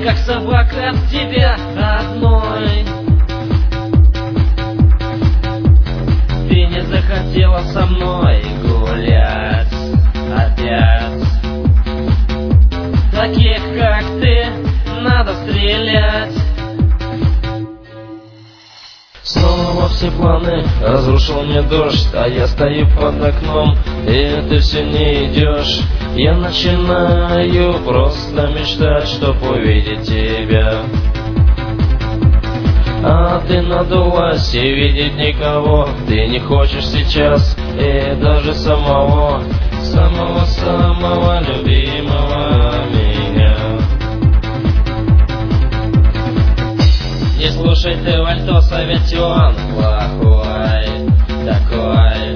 как собака от тебя одной. Ты не захотела со мной гулять опять. Таких, как ты, надо стрелять. Снова все планы разрушил мне дождь, а я стою под окном, и ты все не идешь. Я начинаю просто мечтать, чтоб увидеть тебя. А ты надулась и видеть никого ты не хочешь сейчас, и даже самого любимого меня. Не слушай ты Вальтоса, ведь он плохой такой.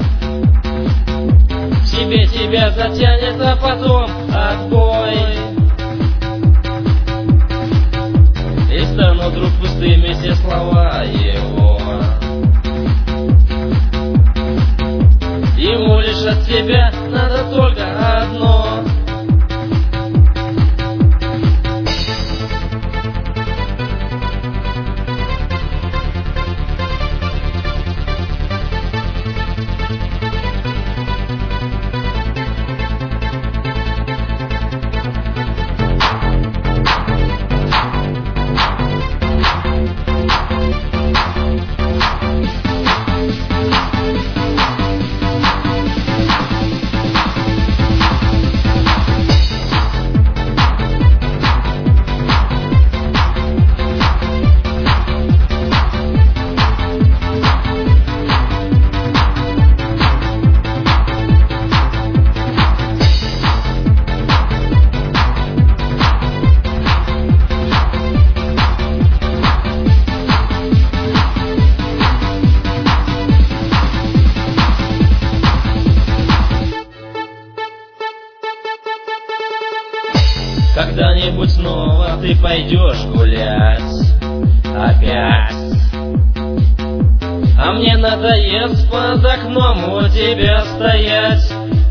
В себе тебя затянет, а потом отбой. И станут вдруг пустыми все слова его. Ему лишь от тебя надо только одно. Когда-нибудь снова ты пойдешь гулять опять, а мне надоест под окном у тебя стоять.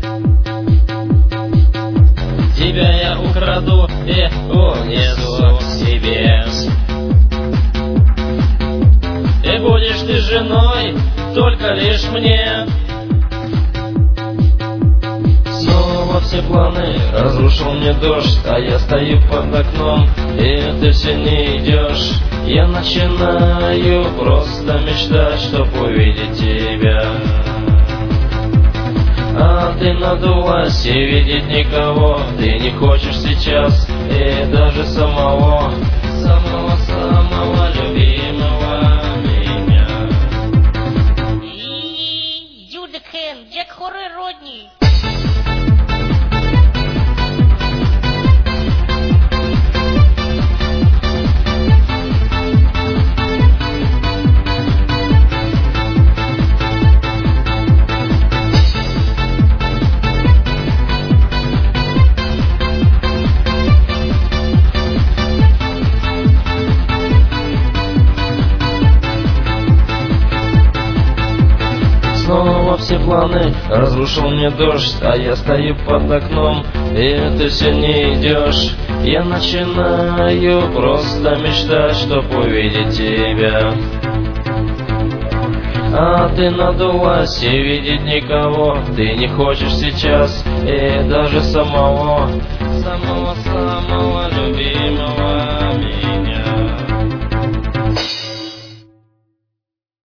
Тебя я украду и унесу к себе, и будешь ты женой только лишь мне. Снова все планы разрушил мне дождь, а я стою под окном, и ты все не идешь. Я начинаю просто мечтать, чтоб увидеть тебя. А ты надулась и видеть никого ты не хочешь сейчас, и даже самого любимого меня. Дюдекхен, Джек Хоррор Родни. Снова все планы разрушил мне дождь, а я стою под окном, и ты все не идешь. Я начинаю просто мечтать, чтоб увидеть тебя. А ты надулась и видеть никого ты не хочешь сейчас, и даже самого любимого.